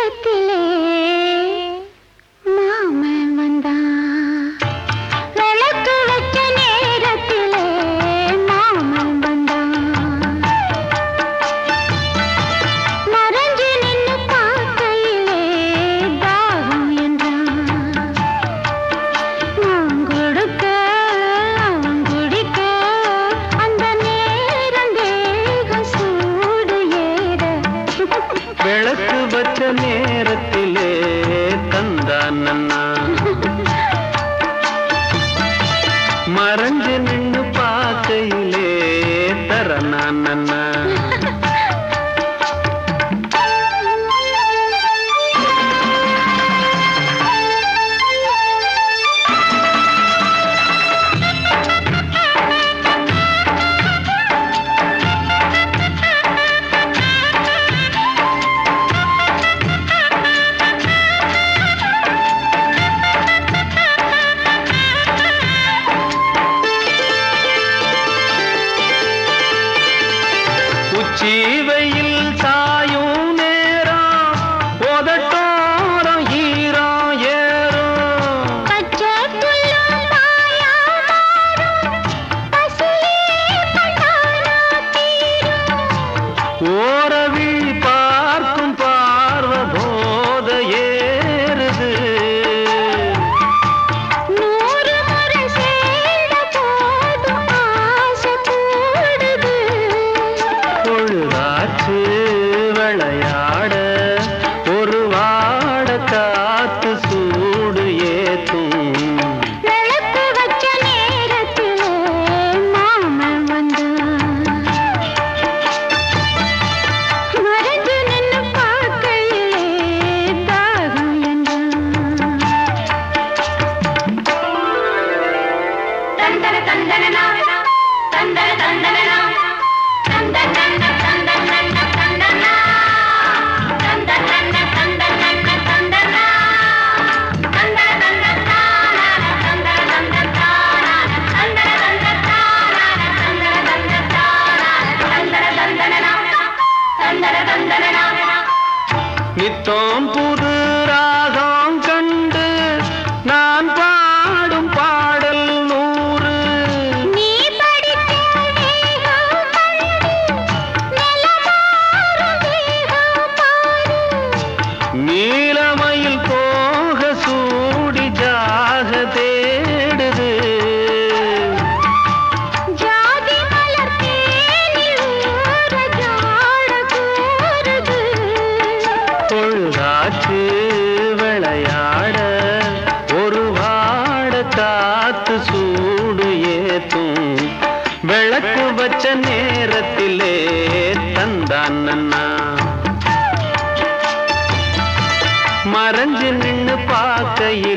விளக்கு வச்ச நேரத்திலே தந்தான் நன்னா மறைஞ்சு நின்னு பார்க்கையிலே தரனான் நன்னா சீவையில் சாயும் நேரம் போதட்டோரம் ஈரம் ஏறும் ஓரவில் பார்க்கும் பார்வ போத ஏறுது விளையாட ஒரு வாட காத்து சூடு ஏத்தும் விளக்கு வச்ச நேரத்திலே மாமன் வந்தான் மறைஞ்சு நின்னு பார்க்கையிலே தாகம் என்றான் தந்தன தந்தனா தந்தன தந்தனா நித்தம் புது ராகம் கண்டு நான் பாடும் பாடல் 100 நீ படித்த வேகம் நிலமாறும் வேகம் பாரு நீலமயில் போக சூடி ஜாக தேடுது ஜாதி மலர் தேனில் ஊற ஜாட கூறுது பொழுதாச்சு விளையாட ஒரு வாட காத்து சூடு ஏத்தும் விளக்கு வச்ச நேரத்திலே தந்தான் நன்னா மறைஞ்சு நின்னு பார்க்கையில்